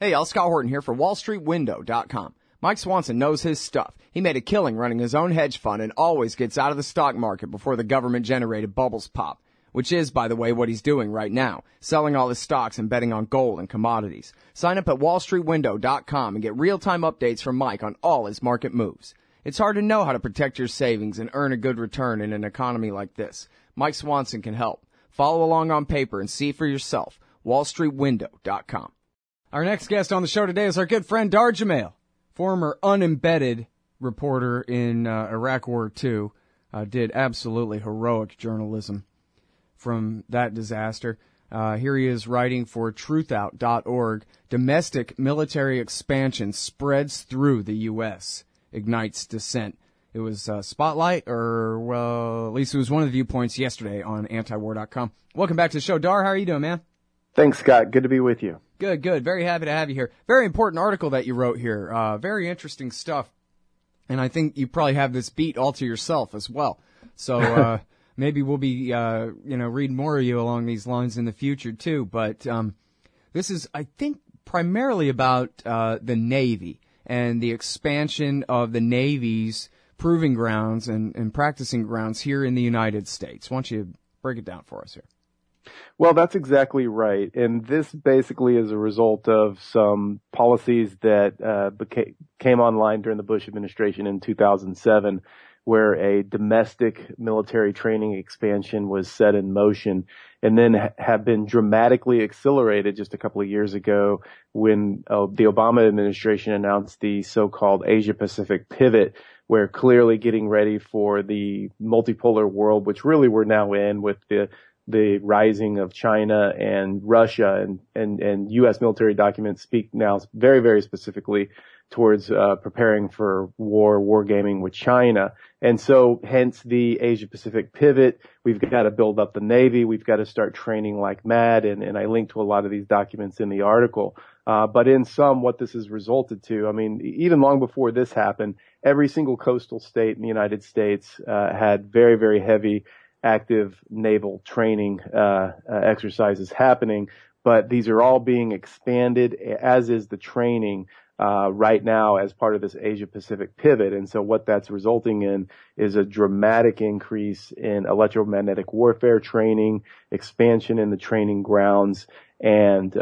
Hey, y'all, Scott Horton here for WallStreetWindow.com. Mike Swanson knows his stuff. He made a killing running his own hedge fund and always gets out of the stock market before the government-generated bubbles pop, which is, by the way, what he's doing right now, selling all his stocks and betting on gold and commodities. Sign up at WallStreetWindow.com and get real-time updates from Mike on all his market moves. It's hard to know how to protect your savings and earn a good return in an economy like this. Mike Swanson can help. Follow along on paper and see for yourself. WallStreetWindow.com. Our next guest on the show today is our good friend Dar Jamail, former unembedded reporter in Iraq War II, did absolutely heroic journalism from that disaster. Here he is writing for truthout.org. Domestic military expansion spreads through the U.S., ignites dissent. It was Spotlight, or, well, at least it was one of the viewpoints yesterday on antiwar.com. Welcome back to the show. Dar, how are you doing, man? Thanks, Scott. Good to be with you. Good, good. Very happy to have you here. Very important article that you wrote here. Very interesting stuff. And I think you probably have this beat all to yourself as well. So maybe we'll be, reading more of you along these lines in the future, too. But this is, I think, primarily about the Navy and the expansion of the Navy's proving grounds and practicing grounds here in the United States. Why don't you break it down for us here? Well, that's exactly right. And this basically is a result of some policies that came online during the Bush administration in 2007, where a domestic military training expansion was set in motion and then have been dramatically accelerated just a couple of years ago when the Obama administration announced the so-called Asia-Pacific pivot, where clearly getting ready for the multipolar world, which really we're now in with the rising of China and Russia and U.S. military documents speak now very, very specifically towards preparing for war gaming with China. And so hence the Asia Pacific pivot. We've got to build up the Navy. We've got to start training like mad. And I linked to a lot of these documents in the article. But in sum, what this has resulted to, I mean, even long before this happened, every single coastal state in the United States had very, very heavy active naval training exercises happening, but these are all being expanded, as is the training right now as part of this Asia Pacific pivot. And so what that's resulting in is a dramatic increase in electromagnetic warfare training, expansion in the training grounds, and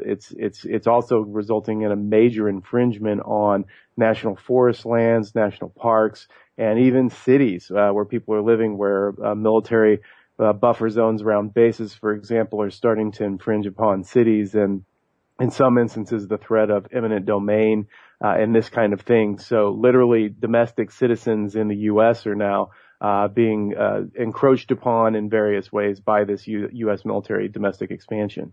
it's also resulting in a major infringement on national forest lands, national parks, and even cities where people are living, where military buffer zones around bases, for example, are starting to infringe upon cities, and in some instances the threat of eminent domain and this kind of thing. So literally domestic citizens in the U.S. are now being encroached upon in various ways by this U.S. military domestic expansion.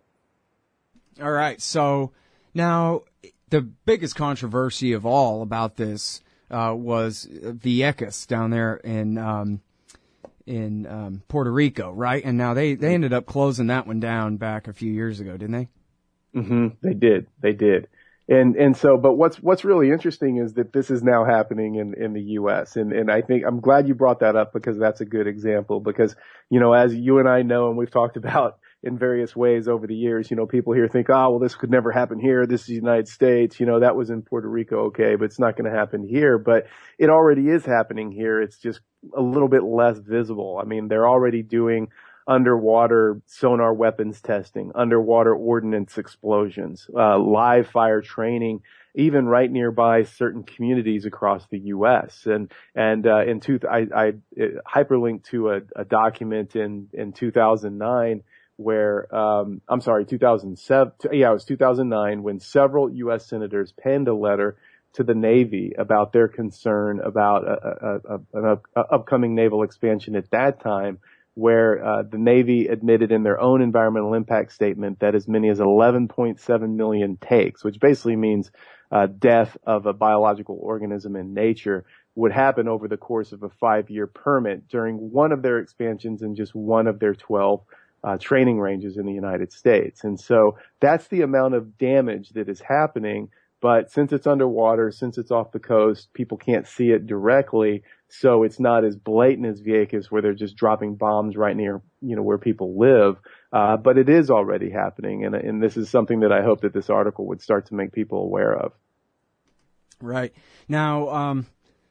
All right. So now the biggest controversy of all about this was Vieques down there in Puerto Rico, right? And now they ended up closing that one down back a few years ago, didn't they? Mm-hmm. They did. And so, but what's really interesting is that this is now happening in the U.S. And I think I'm glad you brought that up, because that's a good example, because, as you and I know, and we've talked about in various ways over the years, people here think, oh, well, this could never happen here. This is the United States. That was in Puerto Rico. Okay. But it's not going to happen here, but it already is happening here. It's just a little bit less visible. I mean, they're already doing underwater sonar weapons testing, underwater ordnance explosions, live fire training, even right nearby certain communities across the U.S. I hyperlinked to a document in 2009 where, 2007. Yeah, it was 2009 when several U.S. senators penned a letter to the Navy about their concern about an upcoming naval expansion at that time, where the Navy admitted in their own environmental impact statement that as many as 11.7 million takes, which basically means death of a biological organism in nature, would happen over the course of a 5-year permit during one of their expansions in just one of their 12 training ranges in the United States. And so that's the amount of damage that is happening But since it's underwater, since it's off the coast, people can't see it directly. So it's not as blatant as Vieques, where they're just dropping bombs right near, where people live. But it is already happening. And this is something that I hope that this article would start to make people aware of. Right. Now,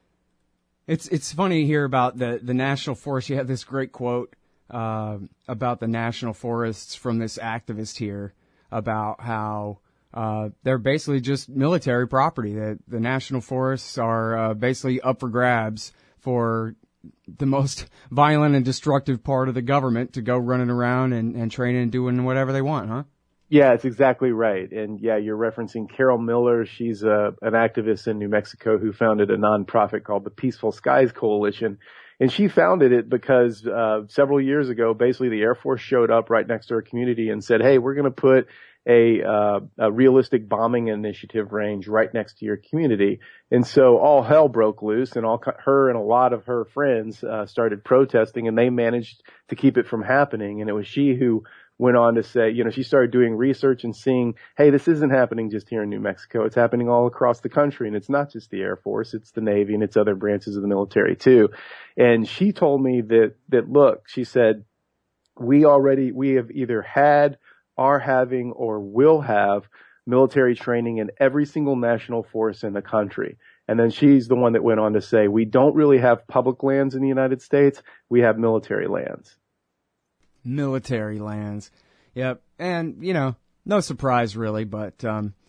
it's funny to hear about the national forest. You have this great quote, about the national forests from this activist here about how, they're basically just military property. The national forests are basically up for grabs for the most violent and destructive part of the government to go running around and training and doing whatever they want, huh? Yeah, it's exactly right. And yeah, you're referencing Carol Miller. She's an activist in New Mexico who founded a nonprofit called the Peaceful Skies Coalition. And she founded it because several years ago, basically the Air Force showed up right next to her community and said, hey, we're going to put a realistic bombing initiative range right next to your community. And so all hell broke loose, and her and a lot of her friends started protesting, and they managed to keep it from happening. And it was she who went on to say, she started doing research and seeing, hey, this isn't happening just here in New Mexico. It's happening all across the country. And it's not just the Air Force, it's the Navy and it's other branches of the military too. And she told me that look, she said, we have either had, are having, or will have military training in every single national force in the country. And then she's the one that went on to say, we don't really have public lands in the United States. We have military lands. Military lands. Yep. And, no surprise really, but,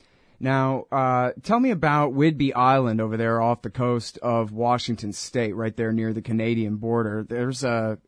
now, tell me about Whidbey Island over there off the coast of Washington State, right there near the Canadian border. There's a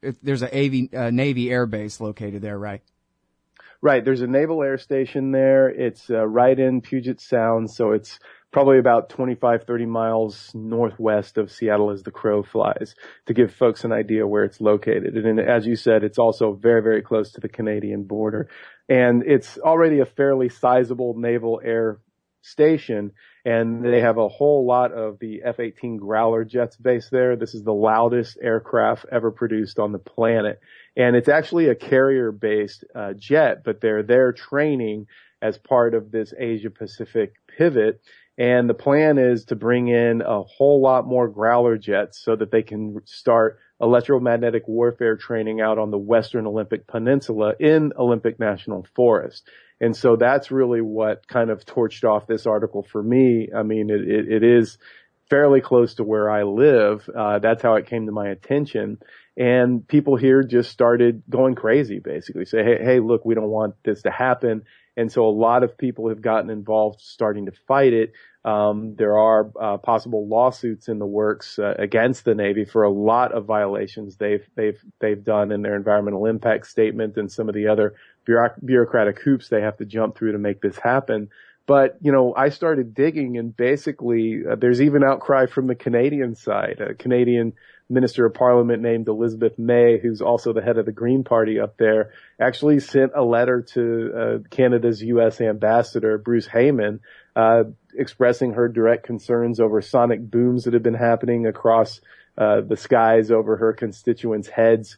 Navy air base located there, right? Right. There's a naval air station there. It's right in Puget Sound, so it's probably about 25, 30 miles northwest of Seattle as the crow flies, to give folks an idea where it's located. And as you said, it's also very, very close to the Canadian border. And it's already a fairly sizable naval air station, and they have a whole lot of the F-18 Growler jets based there. This is the loudest aircraft ever produced on the planet. And it's actually a carrier-based jet, but they're there training as part of this Asia-Pacific pivot. And the plan is to bring in a whole lot more Growler jets so that they can start electromagnetic warfare training out on the Western Olympic Peninsula in Olympic National Forest. And so that's really what kind of torched off this article for me. I mean, it is fairly close to where I live. That's how it came to my attention. And people here just started going crazy, basically. Say, hey, look, we don't want this to happen. And so a lot of people have gotten involved starting to fight it. There are possible lawsuits in the works against the Navy for a lot of violations they've done in their environmental impact statement and some of the other bureaucratic hoops they have to jump through to make this happen. But, I started digging, and basically there's even outcry from the Canadian side. A Canadian Minister of Parliament named Elizabeth May, who's also the head of the Green Party up there, actually sent a letter to Canada's U.S. ambassador, Bruce Heyman, expressing her direct concerns over sonic booms that have been happening across the skies over her constituents' heads,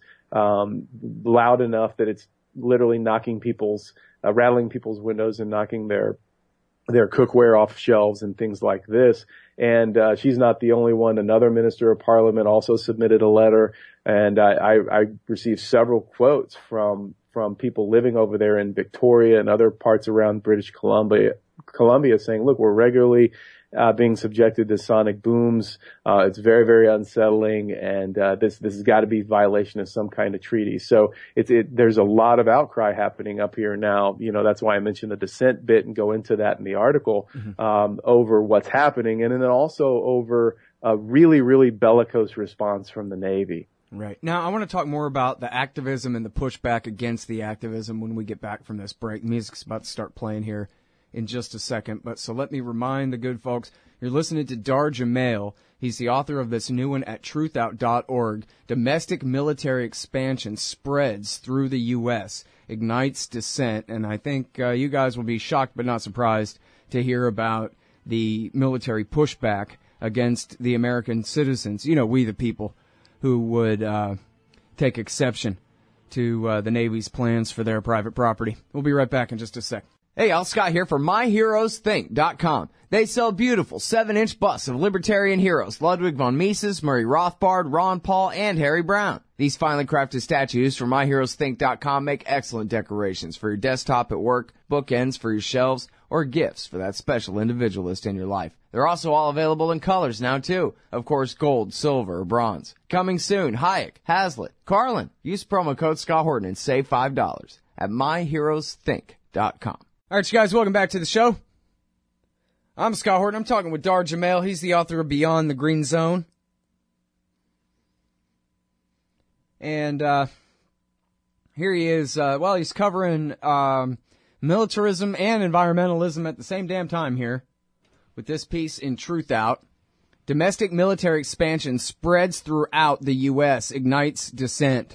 loud enough that it's literally knocking rattling people's windows and knocking their cookware off shelves and things like this. And she's not the only one. Another minister of parliament also submitted a letter, and I received several quotes from people living over there in Victoria and other parts around British Columbia saying, look, we're regularly being subjected to sonic booms. It's very, very unsettling, and this has got to be violation of some kind of treaty. So there's a lot of outcry happening up here now. That's why I mentioned the dissent bit and go into that in the article, over what's happening, and then also over a really, really bellicose response from the Navy. Right. Now, I want to talk more about the activism and the pushback against the activism when we get back from this break. Music's about to start playing here in just a second, but so let me remind the good folks, you're listening to Dar Jamail. He's the author of this new one at truthout.org. Domestic military expansion spreads through the U.S., ignites dissent, and I think you guys will be shocked but not surprised to hear about the military pushback against the American citizens, we the people, who would take exception to the Navy's plans for their private property. We'll be right back in just a sec. Hey, Al Scott here for MyHeroesThink.com. They sell beautiful 7-inch busts of libertarian heroes Ludwig von Mises, Murray Rothbard, Ron Paul, and Harry Brown. These finely crafted statues from MyHeroesThink.com make excellent decorations for your desktop at work, bookends for your shelves, or gifts for that special individualist in your life. They're also all available in colors now, too. Of course, gold, silver, or bronze. Coming soon, Hayek, Hazlitt, Carlin. Use promo code Scott Horton and save $5 at MyHeroesThink.com. All right, you guys, welcome back to the show. I'm Scott Horton. I'm talking with Dar Jamail. He's the author of Beyond the Green Zone. And here he is. He's covering militarism and environmentalism at the same damn time here with this piece in Truth Out. Domestic military expansion spreads throughout the U.S., ignites dissent.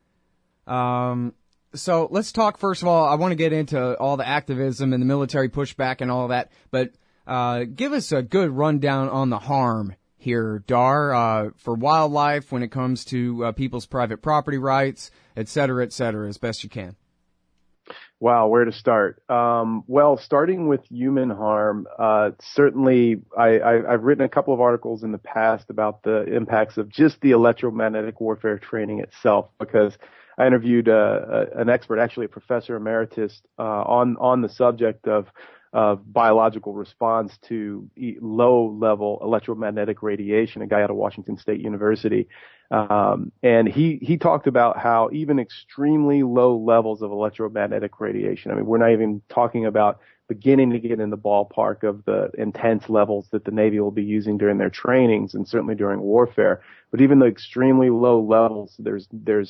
So let's talk, first of all, I want to get into all the activism and the military pushback and all of that, but give us a good rundown on the harm here, Dar, for wildlife when it comes to people's private property rights, et cetera, as best you can. Wow, where to start? Starting with human harm, certainly I've written a couple of articles in the past about the impacts of just the electromagnetic warfare training itself, because I interviewed an expert, actually a professor emeritus, on the subject of biological response to low-level electromagnetic radiation, a guy out of Washington State University. And he talked about how even extremely low levels of electromagnetic radiation, I mean, we're not even talking about beginning to get in the ballpark of the intense levels that the Navy will be using during their trainings and certainly during warfare. But even the extremely low levels, there's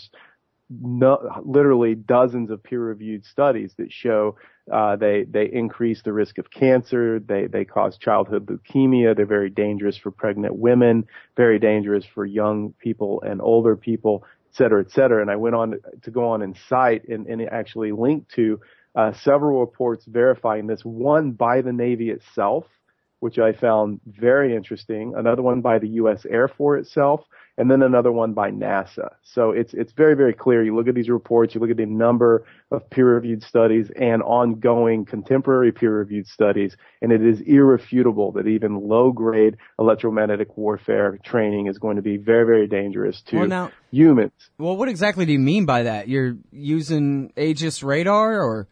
literally dozens of peer-reviewed studies that show they increase the risk of cancer, they cause childhood leukemia, they're very dangerous for pregnant women, very dangerous for young people and older people, et cetera, et cetera. And I went on to go on and cite and actually link to several reports verifying this, one by the Navy itself, which I found very interesting, another one by the U.S. Air Force itself, and then another one by NASA. So it's very, very clear. You look at these reports, you look at the number of peer-reviewed studies and ongoing contemporary peer-reviewed studies, and it is irrefutable that even low-grade electromagnetic warfare training is going to be very, very dangerous to humans. Well, what exactly do you mean by that? You're using Aegis radar, or?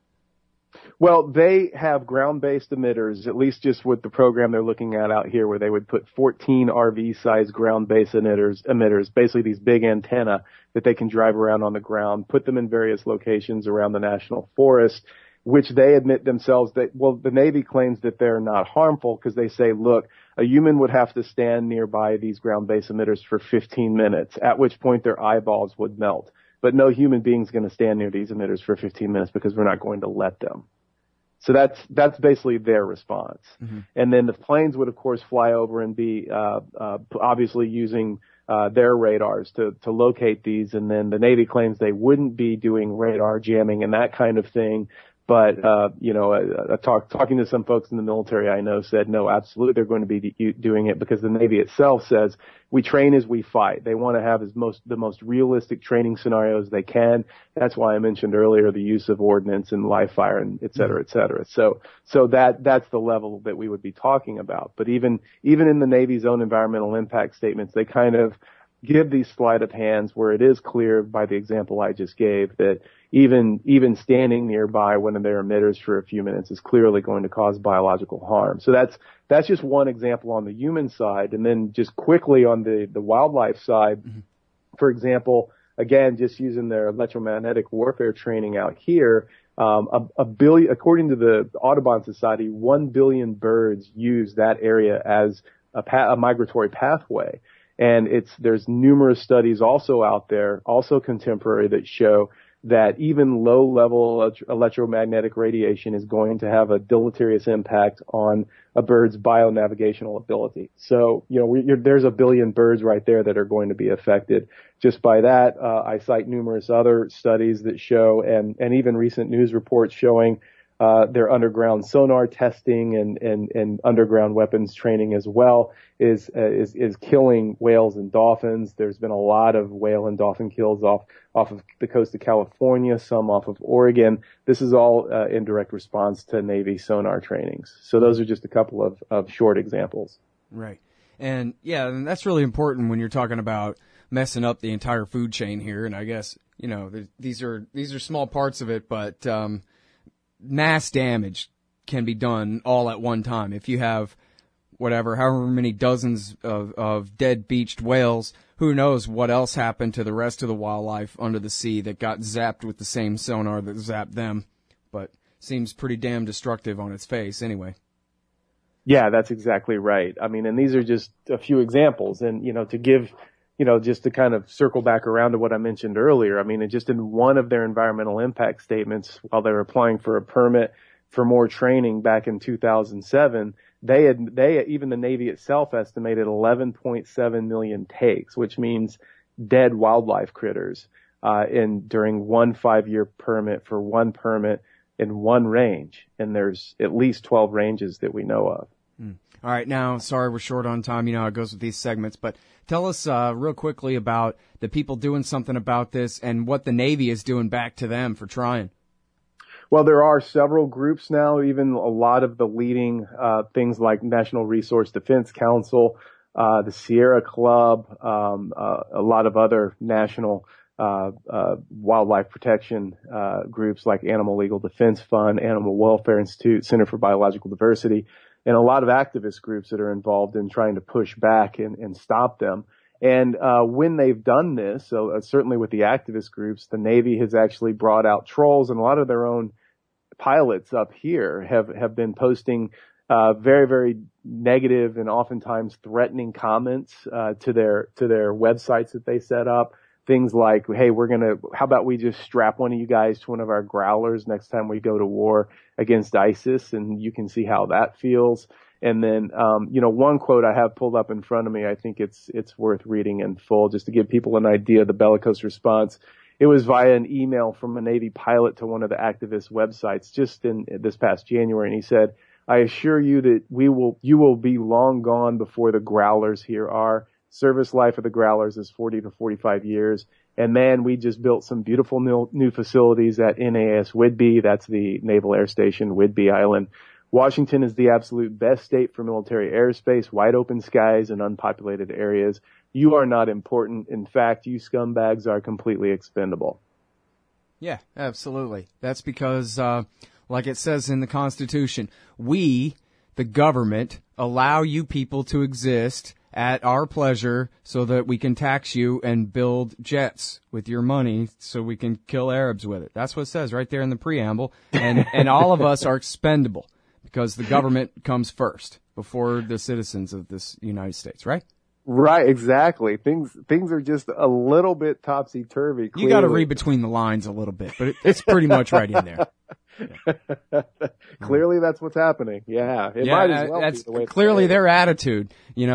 Well, they have ground-based emitters, at least just with the program they're looking at out here, where they would put 14 RV-sized ground-based emitters, basically these big antenna that they can drive around on the ground, put them in various locations around the national forest, which they admit themselves that, well, the Navy claims that they're not harmful because they say, look, a human would have to stand nearby these ground-based emitters for 15 minutes, at which point their eyeballs would melt. But no human being's going to stand near these emitters for 15 minutes because we're not going to let them. So that's basically their response. Mm-hmm. And then the planes would, of course, fly over and be obviously using their radars to locate these. And then the Navy claims they wouldn't be doing radar jamming and that kind of thing. But, talking to some folks in the military I know said, no, absolutely, they're going to be doing it because the Navy itself says we train as we fight. They want to have the most realistic training scenarios they can. That's why I mentioned earlier the use of ordnance and live fire and et cetera, et cetera. So that's the level that we would be talking about. But even in the Navy's own environmental impact statements, they kind of give these sleight of hands where it is clear by the example I just gave that even standing nearby one of their emitters for a few minutes is clearly going to cause biological harm. So that's just one example on the human side. And then just quickly on the wildlife side, mm-hmm. For example, again, just using their electromagnetic warfare training out here, a billion, according to the Audubon Society, 1 billion birds use that area as a migratory pathway. And there's numerous studies also out there, also contemporary, that show that even low-level electromagnetic radiation is going to have a deleterious impact on a bird's bionavigational ability. So, there's a billion birds right there that are going to be affected just by that. I cite numerous other studies that show, and even recent news reports showing their underground sonar testing and underground weapons training as well is killing whales and dolphins. There's been a lot of whale and dolphin kills off of the coast of California, some off of Oregon. This is all in direct response to Navy sonar trainings. So those are just a couple of short examples. Right. And yeah, and that's really important when you're talking about messing up the entire food chain here. And I guess, these are small parts of it, but mass damage can be done all at one time. If you have however many dozens of dead beached whales, who knows what else happened to the rest of the wildlife under the sea that got zapped with the same sonar that zapped them. But seems pretty damn destructive on its face anyway. Yeah, that's exactly right. I mean, and these are just a few examples. And, to give, just to kind of circle back around to what I mentioned earlier, I mean, just in one of their environmental impact statements while they were applying for a permit for more training back in 2007, even the Navy itself estimated 11.7 million takes, which means dead wildlife critters, during one 5-year permit for one permit in one range. And there's at least 12 ranges that we know of. All right. Now, sorry, we're short on time. You know how it goes with these segments, but tell us real quickly about the people doing something about this and what the Navy is doing back to them for trying. Well, there are several groups now, even a lot of the leading things like National Resource Defense Council, the Sierra Club, a lot of other national wildlife protection groups like Animal Legal Defense Fund, Animal Welfare Institute, Center for Biological Diversity, and a lot of activist groups that are involved in trying to push back and stop them. And when they've done this, so certainly with the activist groups, the Navy has actually brought out trolls, and a lot of their own pilots up here have been posting very, very negative and oftentimes threatening comments to their websites that they set up. Things like, hey, how about we just strap one of you guys to one of our growlers next time we go to war against ISIS, and you can see how that feels. And then, one quote I have pulled up in front of me, I think it's worth reading in full just to give people an idea of the bellicose response. It was via an email from a Navy pilot to one of the activist websites just in this past January. And he said, I assure you that you will be long gone before the growlers here are. Service life of the growlers is 40 to 45 years. And man, we just built some beautiful new facilities at NAS Whidbey. That's the Naval Air Station, Whidbey Island. Washington is the absolute best state for military airspace, wide open skies, and unpopulated areas. You are not important. In fact, you scumbags are completely expendable. Yeah, absolutely. That's because, like it says in the Constitution, we, the government, allow you people to exist at our pleasure so that we can tax you and build jets with your money so we can kill Arabs with it. That's what it says right there in the preamble. And all of us are expendable because the government comes first before the citizens of this United States, right? Right, exactly. Things are just a little bit topsy-turvy. You got to read between the lines a little bit, but it's pretty much right in there. Yeah. Clearly that's what's happening. Yeah. It might as well that's be the way clearly their attitude.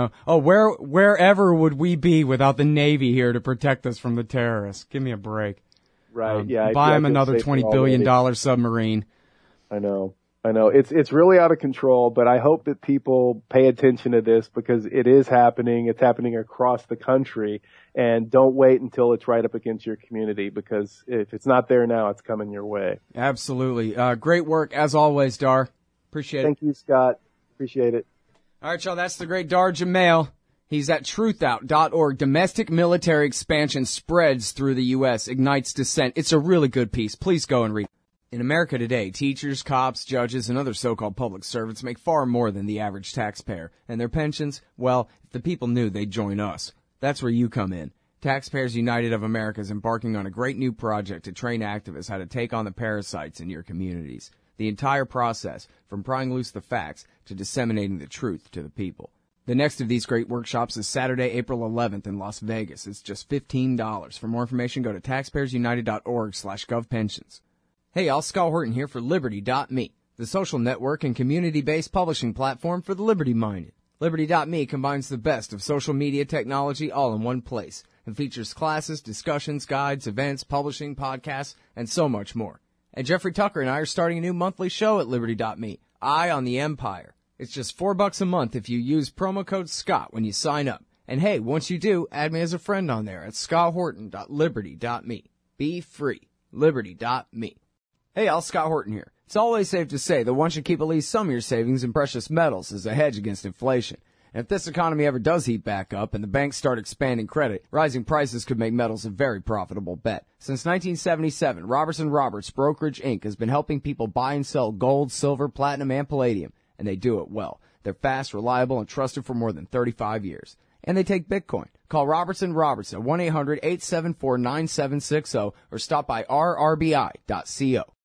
Wherever would we be without the Navy here to protect us from the terrorists? Give me a break. Right. Yeah. Buy them another $20 billion submarine. I know. It's really out of control, but I hope that people pay attention to this because it is happening. It's happening across the country, and don't wait until it's right up against your community because if it's not there now, it's coming your way. Absolutely. Great work as always, Dar. Appreciate it. Thank you, Scott. Appreciate it. All right, y'all. That's the great Dar Jamail. He's at truthout.org. Domestic military expansion spreads through the U.S., ignites dissent. It's a really good piece. Please go and read it. In America today, teachers, cops, judges, and other so-called public servants make far more than the average taxpayer. And their pensions, well, if the people knew, they'd join us. That's where you come in. Taxpayers United of America is embarking on a great new project to train activists how to take on the parasites in your communities. The entire process, from prying loose the facts to disseminating the truth to the people. The next of these great workshops is Saturday, April 11th in Las Vegas. It's just $15. For more information, go to taxpayersunited.org/govpensions. Hey, y'all, Scott Horton here for Liberty.me, the social network and community-based publishing platform for the liberty-minded. Liberty.me combines the best of social media technology all in one place and features classes, discussions, guides, events, publishing, podcasts, and so much more. And Jeffrey Tucker and I are starting a new monthly show at Liberty.me, Eye on the Empire. It's just $4 a month if you use promo code Scott when you sign up. And hey, once you do, add me as a friend on there at scotthorton.liberty.me. Be free. Liberty.me. Hey, all, Scott Horton here. It's always safe to say that one should keep at least some of your savings in precious metals as a hedge against inflation. And if this economy ever does heat back up and the banks start expanding credit, rising prices could make metals a very profitable bet. Since 1977, Robertson Roberts Brokerage Inc. has been helping people buy and sell gold, silver, platinum, and palladium, and they do it well. They're fast, reliable, and trusted for more than 35 years. And they take Bitcoin. Call Robertson Roberts at 1-800-874-9760 or stop by rrbi.co.